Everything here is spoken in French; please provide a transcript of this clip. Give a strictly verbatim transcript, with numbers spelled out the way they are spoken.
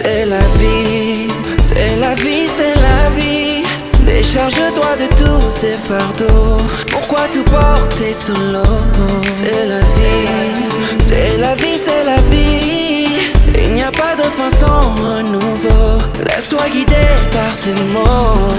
C'est la vie, c'est la vie, c'est la vie. Décharge-toi de tous ces fardeaux. Pourquoi tout porter solo? C'est la vie, c'est la vie, c'est la vie. Il n'y a pas de fin sans renouveau. Laisse-toi guider par ces mots.